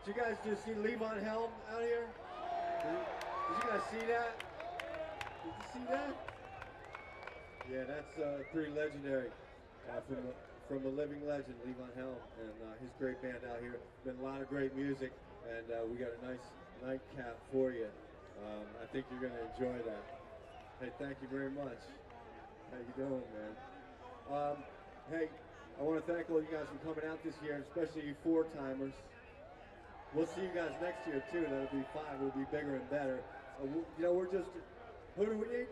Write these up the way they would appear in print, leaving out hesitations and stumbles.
Did you guys just see Levon Helm out here? Did you guys see that? Did you see that? Yeah, that's pretty legendary from a living legend, Levon Helm, and his great band out here. Been a lot of great music, and we got a nice nightcap for you. I think you're going to enjoy that. Hey, thank you very much. How you doing, man? Hey, I want to thank all you guys for coming out this year, especially you four-timers. We'll see you guys next year, too. That'll be fine. We'll be bigger and better. You know, we're just... Who do we need?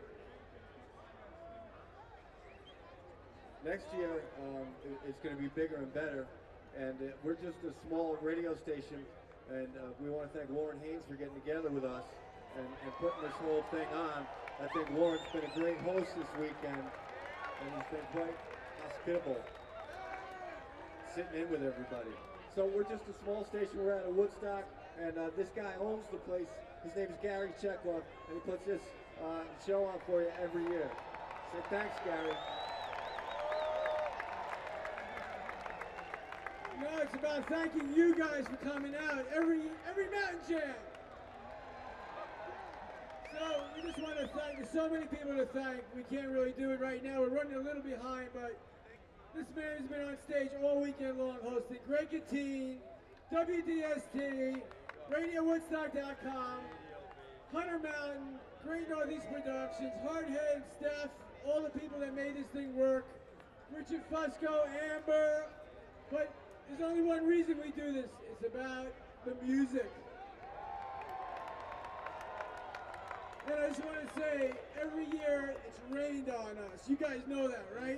Next year, it's going to be bigger and better. And we're just a small radio station. And we want to thank Warren Haynes for getting together with us and putting this whole thing on. I think Warren's been a great host this weekend. And he's been quite hospitable, sitting in with everybody. So we're just a small station. We're out of Woodstock, and this guy owns the place. His name is Gary Chekhov, and he puts this show on for you every year. So thanks, Gary. No, it's about thanking you guys for coming out every Mountain Jam. So we just want to thank. There's so many people to thank. We can't really do it right now. We're running a little behind, but this man has been on stage all weekend long hosting. Greg Katine, WDST, RadioWoodstock.com, Hunter Mountain, Great Northeast Productions, Hardhead, Steph, all the people that made this thing work, Richard Fusco, Amber. But there's only one reason we do this. It's about the music. And I just want to say, every year it's rained on us. You guys know that, right?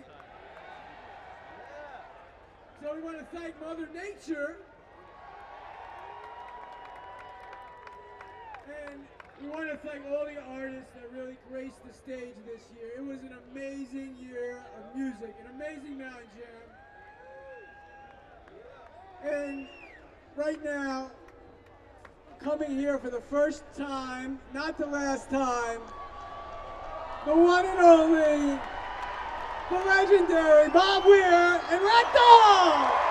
So we want to thank Mother Nature. And we want to thank all the artists that really graced the stage this year. It was an amazing year of music, an amazing Mountain Jam. And right now, coming here for the first time, not the last time, the one and only, the legendary Bob Weir and Ragdoll!